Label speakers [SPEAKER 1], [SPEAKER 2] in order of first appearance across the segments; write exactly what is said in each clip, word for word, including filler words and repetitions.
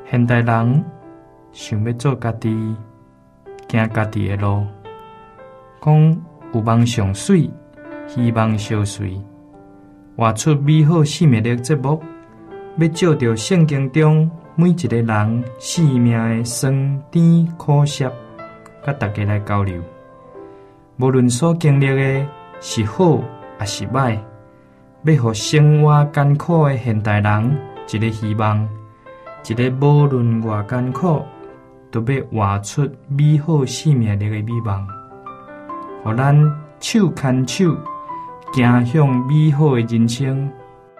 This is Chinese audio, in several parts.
[SPEAKER 1] 现代人想要做家己，行家己的路，讲有梦上水，希望相随，活出美好生命的节目，要照着圣经中每一个人生命的酸甜苦涩，甲大家来交流。无论所经历的是好还是歹，要互生活艰苦的现代人一个希望，一个无论偌艰苦，都要活出美好生命力的美梦，互咱手牵手，行向美好的人生。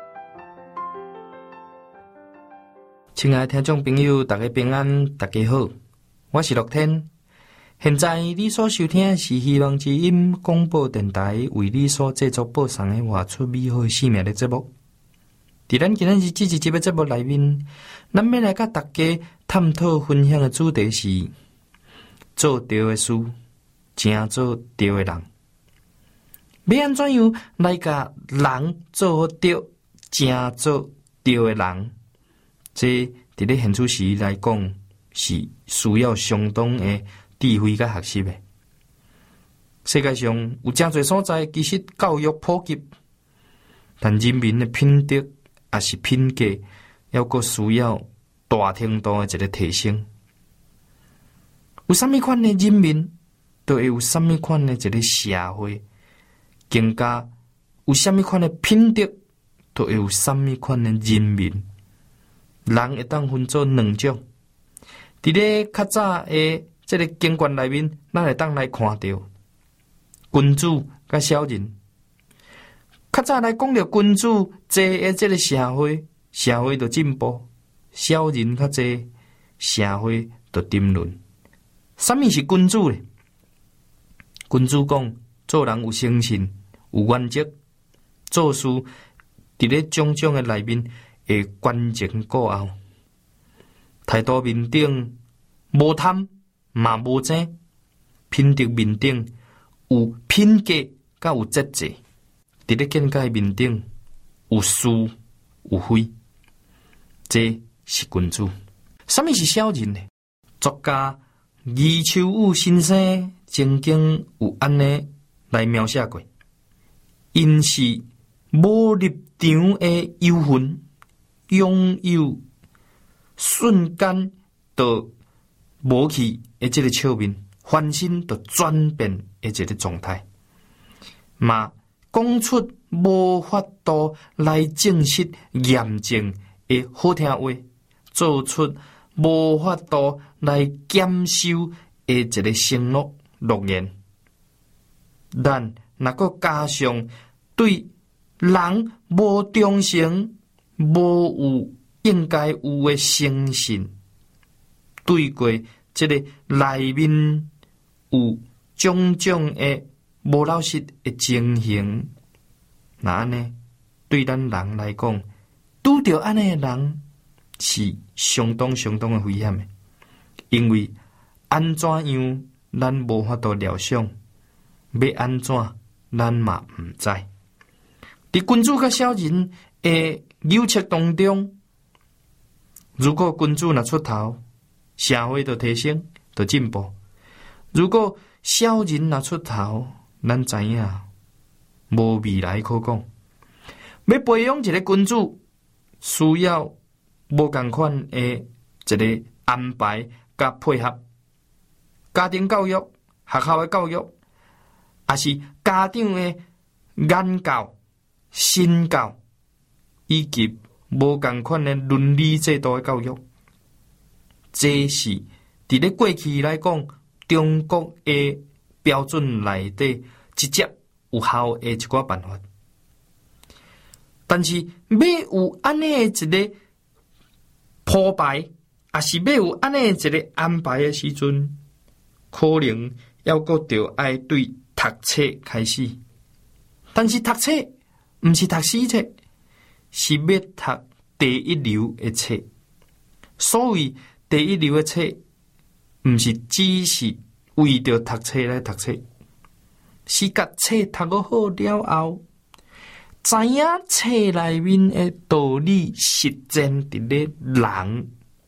[SPEAKER 1] 亲爱的听众朋友，大家平安，大家好，我是乐天。现在你所收听的是希望之音广播电台为你所制作播送的活出美好生命的节目。在咱今日这一集的节目里面，咱要来甲大家探讨分享的主题是做对的事，正做对的人。要安怎样来甲人做好对，正做对的人？这伫咧现处时来讲，是需要相当的智慧甲学习的。世界上有真侪所在，其实教育普及，但人民的品德也是品格，要阁需要大程度的一个提升。有啥物款的人民，都会有啥物款的一个社会，更加有啥物款的品德，都会有啥物款的人民。人会当分做两种，伫咧较早的这个经卷内面，咱会当来看到君主甲小人。较早来讲到君主坐的这个社会，社会就进步；小人较坐，社会就沉沦。什么是君主呢？君主讲做人有诚信、有原则，做事伫咧种种的内面。会关前顾后，态度面顶无贪嘛无争，品德面顶有品格甲有节制，伫咧见解面顶有是有非，这是君主。什么是小人呢？作家余秋雨先生曾经有安尼来描写过，因是无立场的忧愤。拥有瞬间就无去的这个笑面，翻身就转变的一个状态，嘛讲出无法度来证实验证的好听话，做出无法度来减收的一个承诺诺言。但若个加上对人无忠诚。无有应该有的诚信，对过这个内面有种种的无老实的情形，那安尼对咱人来讲，拄着安尼的人是相当相当的危险的，因为安怎样咱无法度料想，要安怎咱嘛毋知。伫君主甲小人的扭切当中，如果君主若出头，社会就提升，就进步；如果小人若出头，咱知影无未来可讲。要培养一个君主，需要无共款的一个安排甲配合。家庭教育、学校的教育，也是家长的言教、身教。以及无共款的伦理制度的教育，这是伫咧过去来讲，中国的标准内底直接有效的一寡办法。但是要有安尼一个铺排，也是要有安尼一个安排的时阵，可能要搁着爱对读册开始。但是读册毋是读死册。是要读第一流的册，所谓第一流的册，毋是只是为着读册来读册，是甲册读好了后，知影册内面的道理实践伫咧人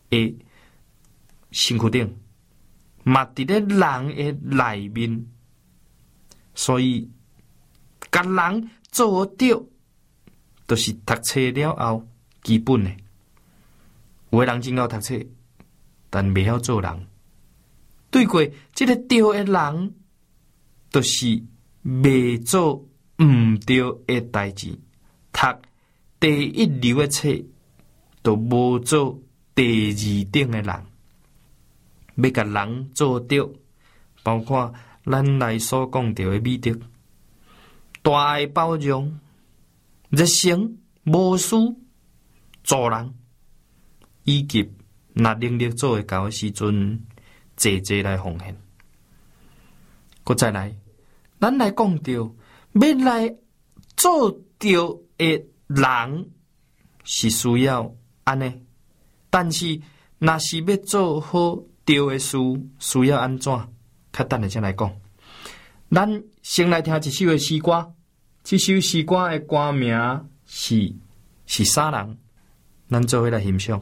[SPEAKER 1] 的身躯顶，嘛伫咧人的内面，所以甲人做着，就是读册了后基本的。有的人真晓读册，但未晓做人。对过这个对的人，就是未做毋对的代志。读第一流的册，都无做第二等的人。要甲人做着，包括咱来所讲到的美德、大爱包容、热心、无私、助人，以及若能力做会到的时阵，济济来奉献。搁再来，咱来讲到要来做着的人是需要安尼，但是若是要做好对的事，需要安怎？较等下先来讲。咱先来听一首的诗歌，这首诗歌的歌名是是啥人？咱做伙来欣赏。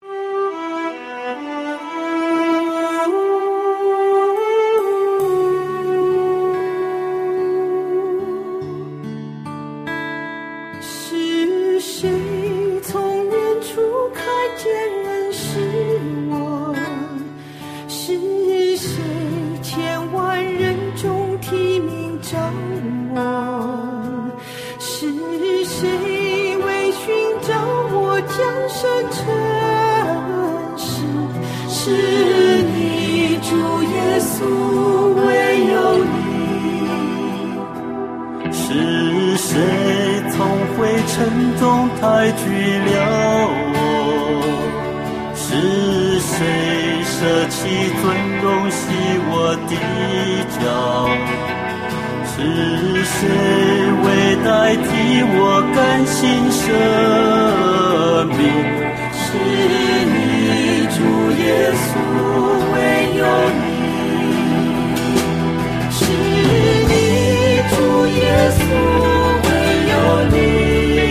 [SPEAKER 2] 是谁从远处看见认识我？是谁千万人中提名找我？是谁为寻找我降生尘世？是你主耶稣，唯有你。
[SPEAKER 3] 是谁从灰尘中抬举了我？是谁舍弃尊荣洗我的脚？是谁为代替我甘心舍命？是你主耶稣，唯有你。是你主耶稣，唯有你。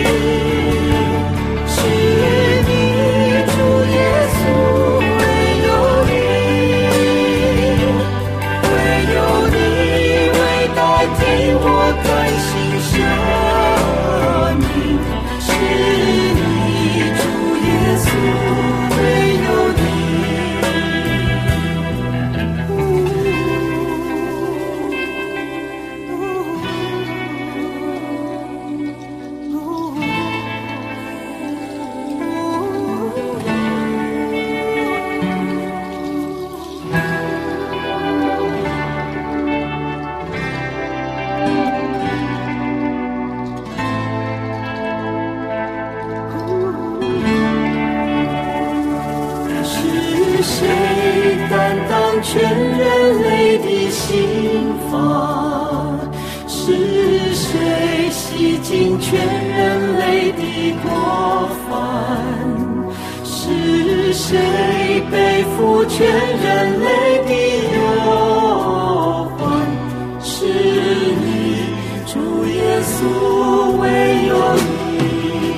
[SPEAKER 3] 全人类的心法，是谁洗净全人类的过犯？是谁背负全人类的忧患？是你主耶稣，唯有你。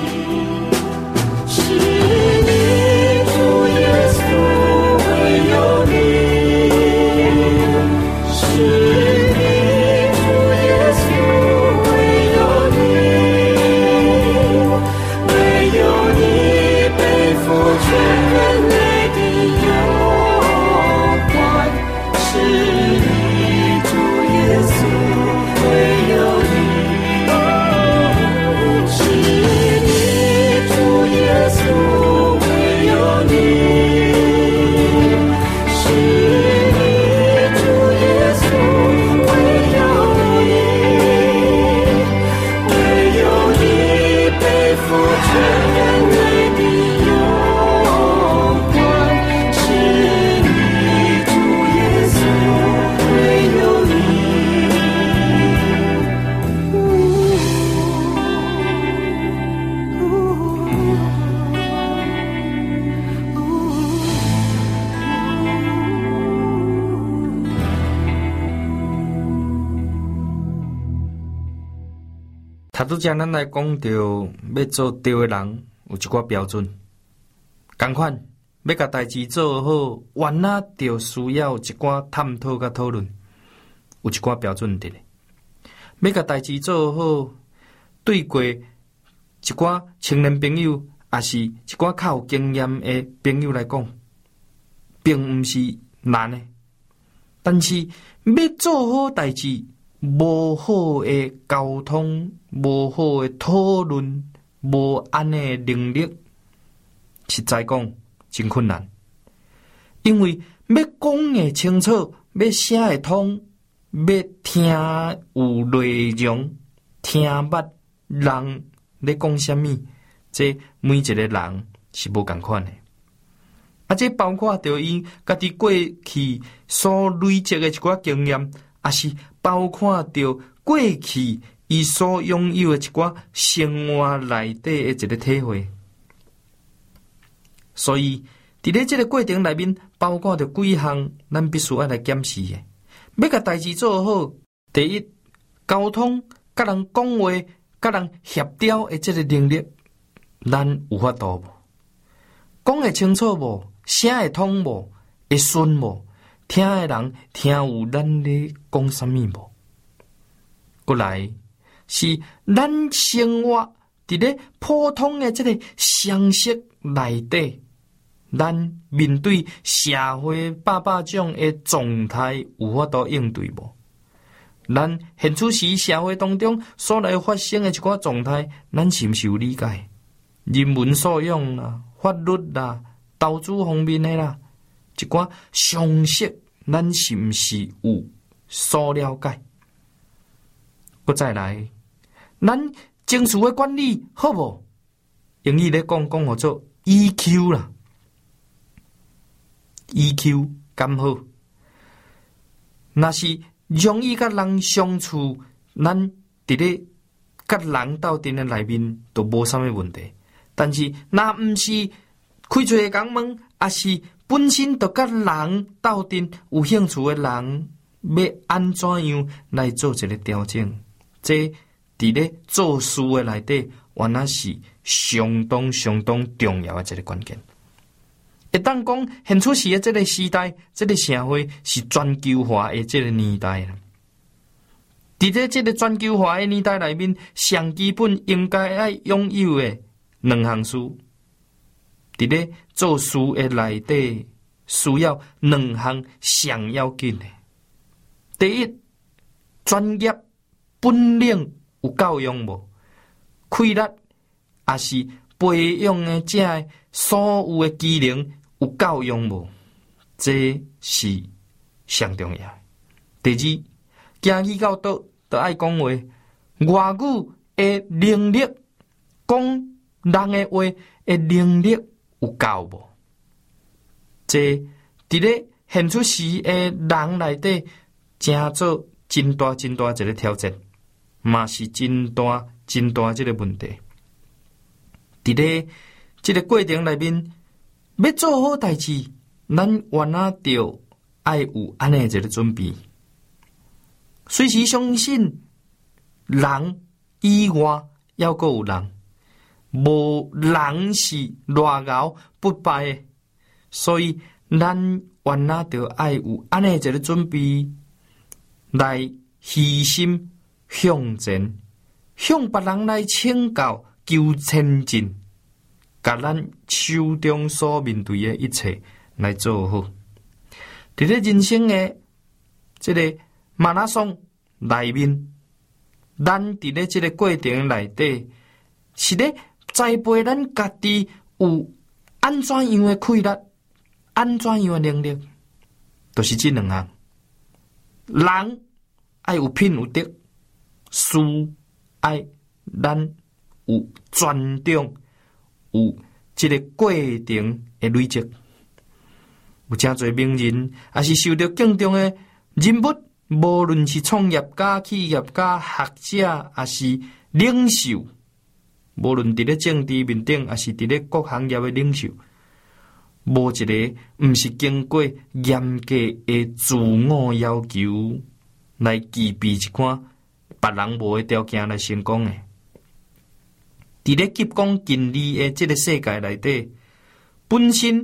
[SPEAKER 3] 是你主耶稣，唯有你。是你主耶稣，唯有你，唯有你背负全人类的忧患。是你主耶稣，唯有你。是你主耶稣，唯有你。是
[SPEAKER 1] 他拄则咱来讲到要做对的人有一寡标准，同款要甲代志做好，原来就需要一寡探讨甲讨论，有一寡标准伫咧。要甲代志做好，对过一寡青年朋友，也是一寡较有经验的朋友来讲，并毋是难的。但是要做好代志，无好的沟通，无好的讨论，无安的能力，实在讲真困难。因为要讲的清楚，要写的通，要听有内容，听捌人咧讲什么，这每一个人是无共款的。啊，这包括着伊家己过去所累积的一寡经验，也是包括着过去伊所拥有的一寡生活内底的一个体会。所以，伫咧这个过程内面，包括着几项咱必须要来检视的。要甲代志做好，第一，沟通、甲人讲话、甲人协调的这个能力，咱有法度无？讲会清楚无？写会通无？会顺无？听的人听有咱咧讲啥物无？过来是咱生活伫咧普通的这个常识内底，咱面对社会百百种的状态，有法度应对无？咱现此时社会当中所来发生的一寡状态，咱是毋是有理解？人文素养啦、法律啦、投资方面的啦，一寡常识，咱是毋是有所了解？搁再来，咱情绪的管理好无？英语咧讲讲叫做 E Q 啦 ，E Q 敢好？若是容易甲人相处，咱伫咧甲人斗阵的内面都无啥物问题。但是，若毋是开做个讲问，也是本身就甲人斗阵有兴趣的人，要安怎样来做一个调整？这伫咧做事的内底，原来是相当相当重要的一个关键。一旦讲现出时的这个时代，这个社会是全球化的这个年代啦。伫咧这个全球化的年代内面，上基本应该要拥有的两项事，伫咧做事的内底需要两项上要紧的。第一，专业本领有够用无？气力也是培养的这所有的技能有够用无？这是上重要的。第二，行去到倒都爱讲话，外语的能力，讲人的话的能力有够无？这伫咧现出时的人内底，真做真大真大一个挑战，嘛是真大真大这个问题。伫咧这个过程内面，要做好代志，咱原来就爱有安尼一个准备。随时相信人以外，要阁有人，无人是赖熬不败的。所以，咱原来就爱有安尼一个准备，来虚心向前，向别人来请教，求前进，甲咱手中所面对的一切来做好。伫咧人生的这个马拉松内面，咱伫咧这个过程内底，是咧栽培咱家己有安怎样的气力，安怎样的能力，都、就是这两项。人爱有品有德，事爱咱有尊重，有这个过程的累积。有真侪名人，也是受到敬重的人物，无论是创业家、企业家、学者，也是领袖，无论伫咧政治面顶，也是伫咧各行业的领袖，无一个毋是经过严格的自我要求来具备一款别人无的条件来成功的。伫咧急功近利的这个世界内底，本身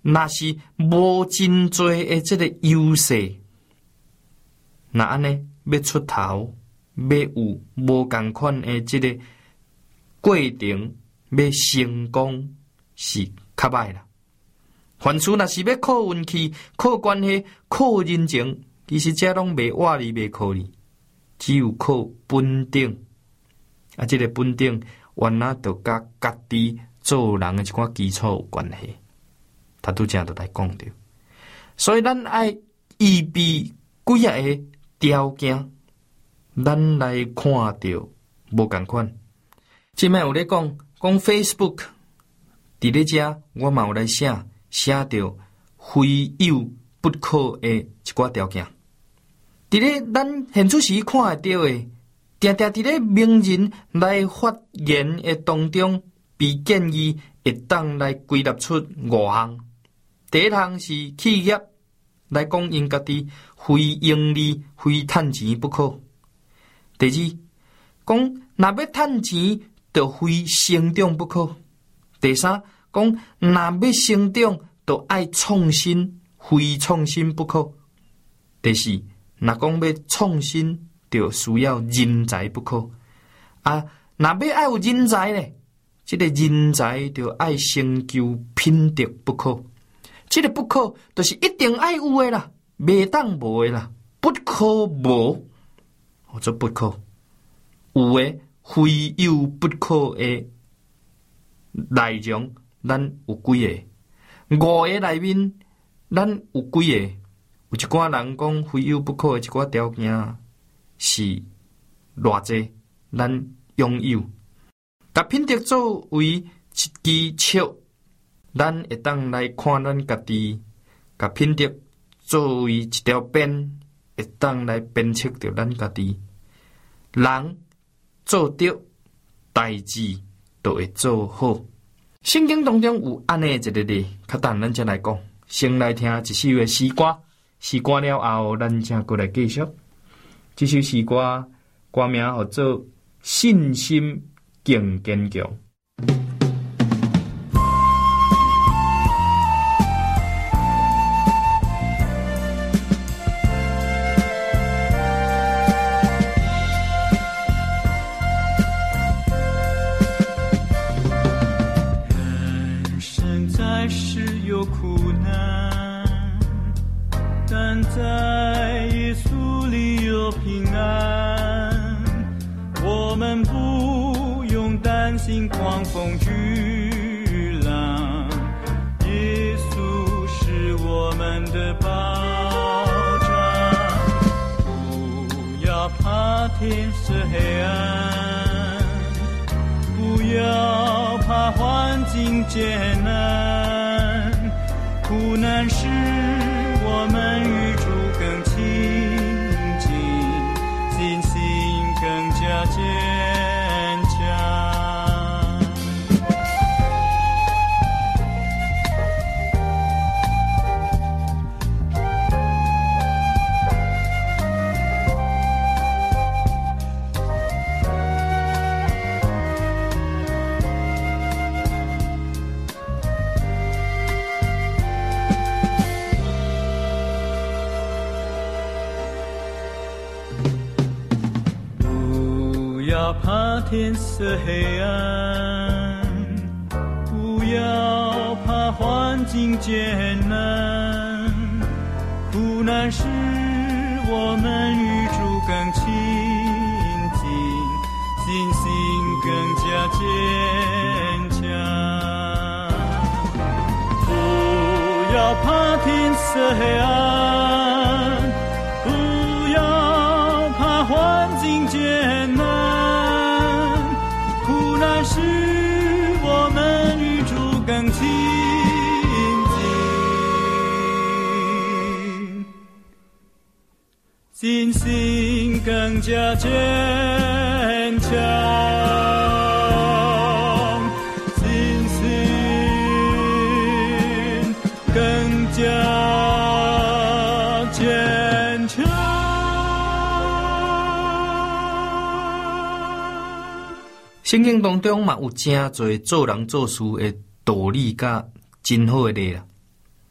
[SPEAKER 1] 若是无真多的这个优势，那安尼要出头，要有无同款的这个过程，要成功是较歹啦。凡事若是要靠运气、靠关系、靠人情，其实这拢袂活力、袂靠力，只有靠本顶。啊，这个本顶原来就甲家己做人的一寡基础有关系。他拄则就来讲着，所以咱爱预备几啊个条件，咱来看到无共款。即摆有咧讲讲 Facebook， 伫咧遮我嘛有来写写着非有不可的一寡条件。伫咧咱现出时看会到的，定定伫咧名人来发言的当中，被建议会当来归纳出五项。第一项是企业来讲，因家己非盈利、非趁钱不可。第二，讲若要趁钱，就非成长不可。第三，讲若要成长，就爱创新，非创新不可。第四，若讲要创新，就需要人才不可。啊，若要爱有人才呢，这个人才就爱成就品德不可。这个不可，就是一定爱有的啦，袂当无的啦，不可无，或者不可有的，非有不可的内容，咱有几个？五个内面，咱有几个？有一寡人讲非有不可的一寡条件是偌济，咱拥有。甲品德作为一支尺。咱会当来看咱家己，甲品德作为一条鞭，会当来鞭策着咱家己。人做得代志，就会做好。圣经当中有安尼一个例，较等咱才来讲。先来听一首的诗歌，诗歌了后，咱才过来继续。这首诗歌歌名叫做《信心更坚强》。
[SPEAKER 4] 在耶稣里有平安，我们不用担心狂风巨浪，耶稣是我们的保障。不要怕天色黑暗，不要怕环境艰难，苦难时我们与主更亲近，信心更加坚强。怕天色黑暗，不要怕环境艰难，苦难时我们与主更亲近，信心更加坚强。不要怕天色黑暗，不要怕环境艰难，是我们与主更亲近，信心更加坚强，信心更加坚强。
[SPEAKER 1] 圣经当中嘛有真侪做人做事的道理甲真好的例啦，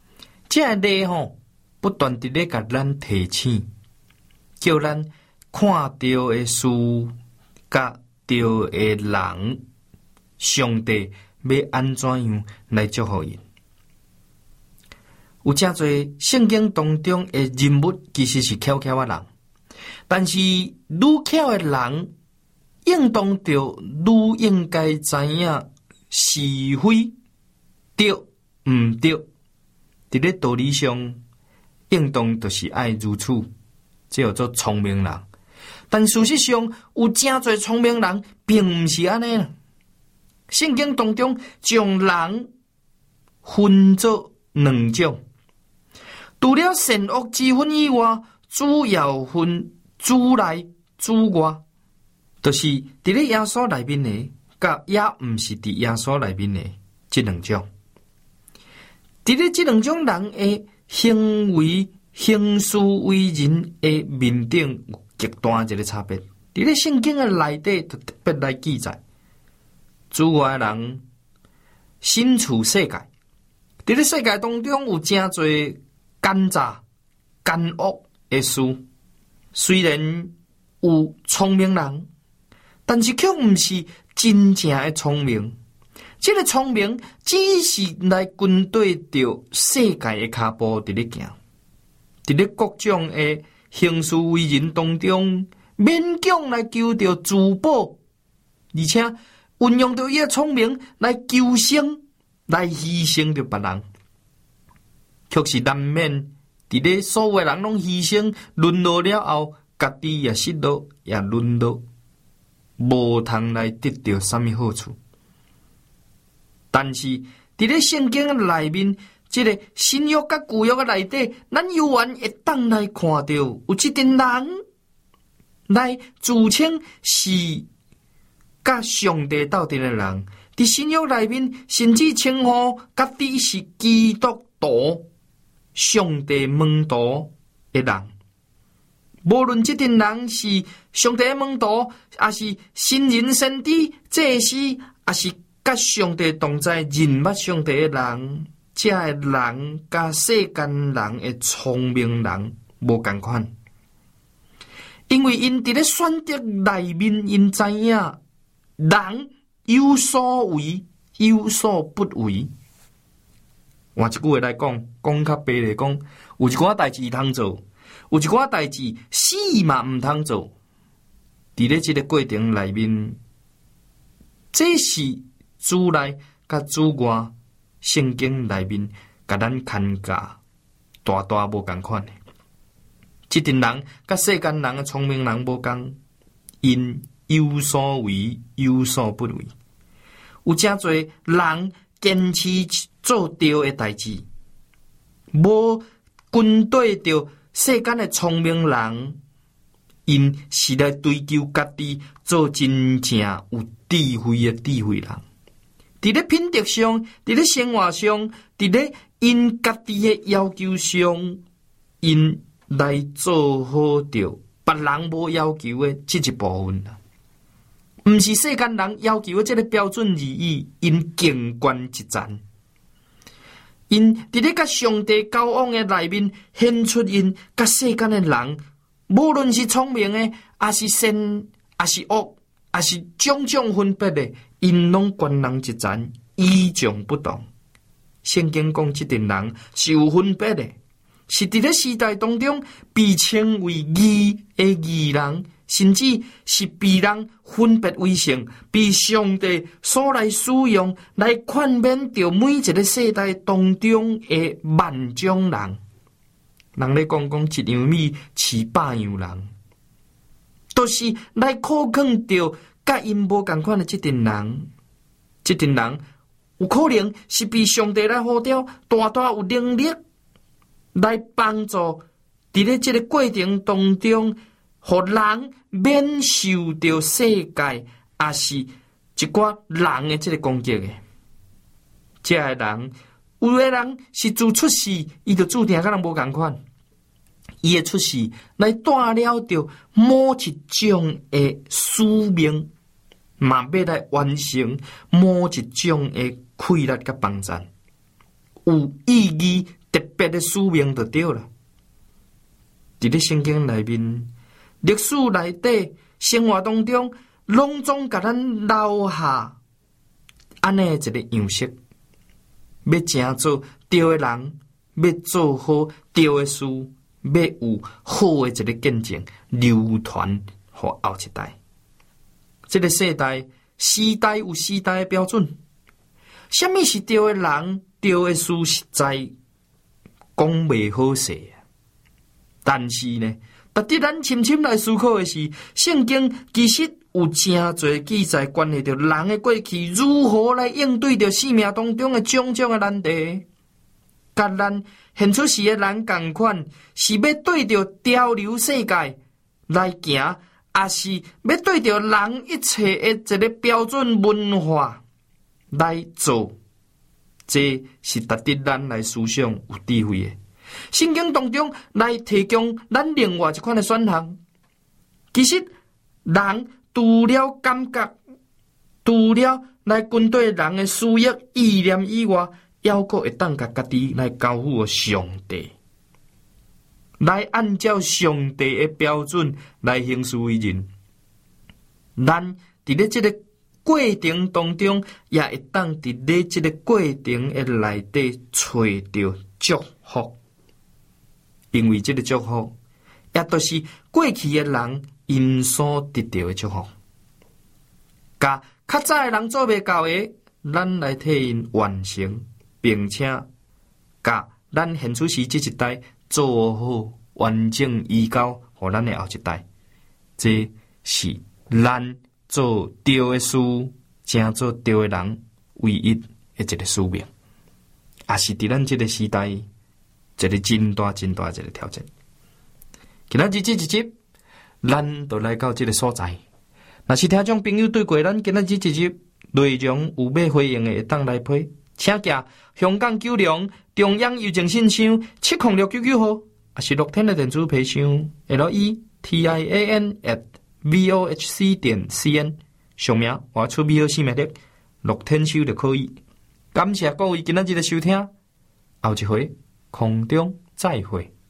[SPEAKER 1] 这个力吼，不断地咧甲咱提醒，叫咱看到的事，甲到的人，上帝要安怎样来祝福因？有真侪圣经当中的人物，其实是巧巧的人，但是愈巧的人，应当着愈应该知影是非对毋对。伫咧道理上，应当就是爱如此，这叫做聪明人。但事实上，有真侪聪明人并毋是安尼。圣经当中将人分做两种。除了善恶之分以外，主要分主内主外，就是伫咧耶稣内面的，甲也毋是伫耶稣内面的这两种。伫咧这两种人的行为、行事为人的面顶有极大一个差别。伫咧圣经的内底，就特别来记载，主外的人身处世界，伫咧世界当中有真侪奸诈、奸恶的事。虽然有聪明人，但是却毋是真正的聪明。这个聪明只是来跟对着世界的脚步伫咧行，伫咧各种的行事为人当中，勉强来求着自保，而且运用着伊个聪明来求生，来牺牲着别人，却是难免伫咧所有人拢牺牲沦落了后，家己也失落，也沦落，无通来得到什么好处。但是伫咧圣经的内面，这个新约甲旧约的内底，咱有缘会当来看到有一群人来自称是甲上帝斗阵的人。伫新约内面，甚至称呼家己是基督徒、上帝门徒的人。无论这群人是上帝的门徒，还是新人先知、祭司，还是甲上帝同在认捌上帝的人，这个人甲世间人的聪明人无同款，因为因伫咧选择内面，因知影人有所为，有所不为。换一句话来讲，讲较白来讲，有一寡代志通做，有一寡代志死嘛毋通做。伫咧这个过程内面，这是主内甲主外圣经内面，甲咱看教大大无共款的。这群人甲世间人的聪明人无共，因有所为，有所不为。有真侪人坚持做对的代志，无跟对着世间的聪明人，因是来追求家己做真正有智慧的智慧人。伫咧品德上，伫咧生活上，伫咧因家己的要求上，因来做好着别人无要求的这一部分啦。毋是世间人要求的这个标准而已，因境观一战，因伫咧甲上帝交往的内面，显出因甲世间的人，无论是聪明的，还是善，还是恶，还是种种分别的，因拢观人一战，与众不同。圣经讲，这群人是有分别的，是伫咧时代当中被称为义的义人。甚至是被人分别为圣，被上帝所来使用，来劝勉着每一个世代当中的万种人。人咧讲讲一样米饲百样人，都是来考验着甲因无共款的这群人。这群人有可能是被上帝来呼召，大大有能力来帮助伫咧这个过程当中，互人免受到世界也是一寡人的这个攻击的。这个人，有的人是自出世，伊就注定甲人无共款。伊的出世来带了着某一种的使命，嘛要来完成某一种的快乐甲帮助，有意义特别别的使命就对了。伫咧圣经内面、历史内底、生活当中，拢总甲咱留下安尼一个样式。要成做对的人，要做好对的事，要有好的一个见证，流传给后一代。这个世代，时代有时代的标准。什么是对的人、对的事，实在讲袂好势。但是呢，值得咱深深来思考的是，圣经其实有真侪记载关系到人的过去如何来应对着生命当中的种种的难题。甲咱现出时的人同款，是要对着潮流世界来行，还是要对着人一切的一个标准文化来做？这是值得咱来思想有智慧的。圣经当中来提供咱另外一款的选项。其实人除了感觉，除了来军队人的私欲意念以外，还阁会当甲家己来交付上帝，来按照上帝的标准来行事为人。咱伫咧这个过程当中，也会当伫咧这个过程的内底找到祝福。因为这个祝福，也都是过去的人因所得到的祝福。甲较早的人做未到的，咱来替因完成，并且甲咱现出时这一代做好完整移交，互咱的后一代。这是咱做对的事，正做对的人唯一的一个使命，也是伫咱这个时代。一个真大真大一个挑战。今仔日这一集，咱就来到这个所在。若是听众朋友对过咱今仔日这一集内容有要回应的，会当来批，请寄香港九龙中央邮政信箱七零六九九号，也是乐天的电子批箱 l e t i a n at v o h c 点 c n， 上名我出美好生命力乐天收就可以。感谢各位今仔日的收听，后一回。空中再会。